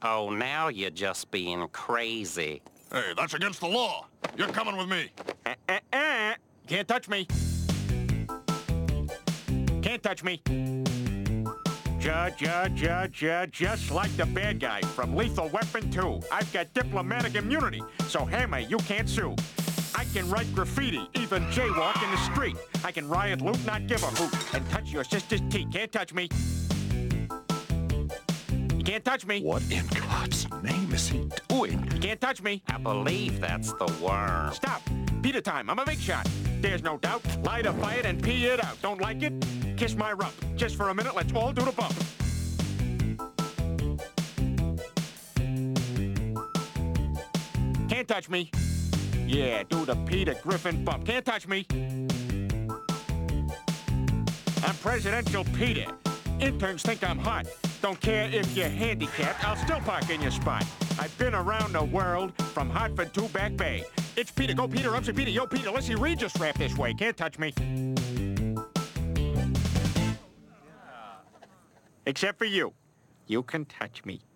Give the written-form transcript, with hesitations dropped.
Oh, now you're just being crazy. Hey, that's against the law. You're coming with me. Can't touch me. Can't touch me. Just like the bad guy from Lethal Weapon 2. I've got diplomatic immunity, so Hammer, you can't sue. I can write graffiti, even jaywalk in the street. I can riot, loot, not give a hoot, and touch your sister's teeth. Can't touch me. You can't touch me. What in God's name is he doing? You can't touch me. I believe that's the worm. Stop. Peter time. I'm a big shot. There's no doubt. Light a fire and pee it out. Don't like it? Kiss my rump. Just for a minute, let's all do the bump. Can't touch me. Yeah, do the Peter Griffin bump. Can't touch me. I'm Presidential Peter. Interns think I'm hot. Don't care if you're handicapped, I'll still park in your spot. I've been around the world, from Hartford to Back Bay. It's Peter, go Peter, I'm Peter, yo Peter, let's see Regis rap this way. Can't touch me. Except for you. You can touch me.